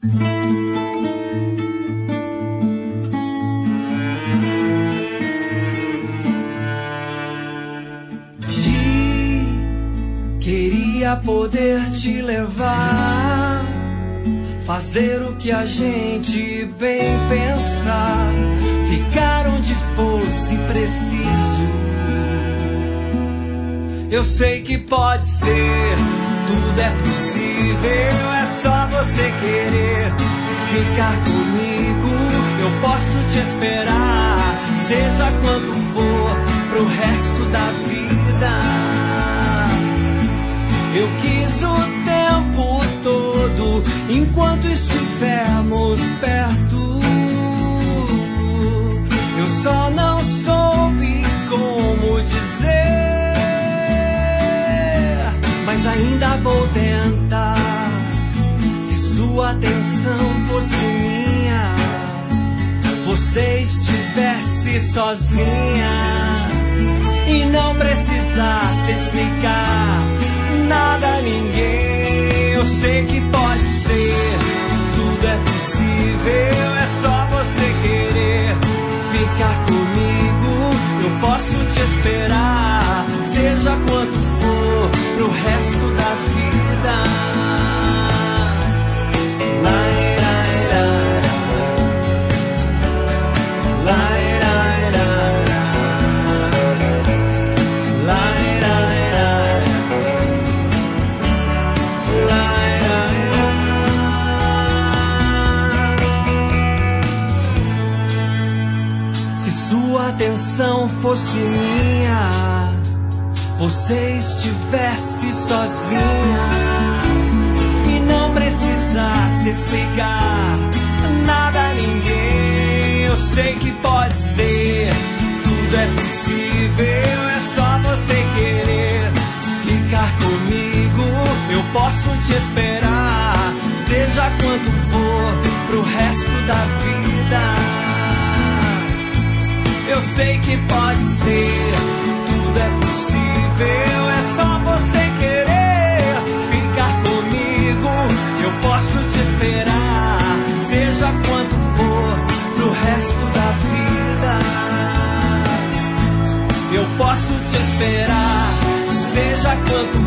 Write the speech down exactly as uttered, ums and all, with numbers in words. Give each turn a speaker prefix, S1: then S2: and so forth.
S1: Queria poder te levar, fazer o que a gente bem pensar, ficar onde fosse preciso. Eu sei que pode ser, tudo é possível, é só você querer ficar comigo. Eu posso te esperar, seja quanto for, pro resto da vida. Eu quis o tempo todo, enquanto estivermos perto. Eu só não soube como dizer, mas ainda vou tentar. Se sua atenção fosse minha, você estivesse sozinha e não precisasse explicar nada a ninguém. Eu sei que pode ser, tudo é possível, é só você querer ficar comigo. Eu posso te esperar, seja quanto for, pro resto da vida. Atenção fosse minha, você estivesse sozinha e não precisasse explicar nada a ninguém. Eu sei que pode ser, tudo é possível, é só você querer ficar comigo. Eu posso te esperar, seja quanto for, pro resto da vida. Eu sei que pode ser, tudo é possível, é só você querer ficar comigo. Eu posso te esperar, seja quanto for, pro resto da vida. Eu posso te esperar, seja quanto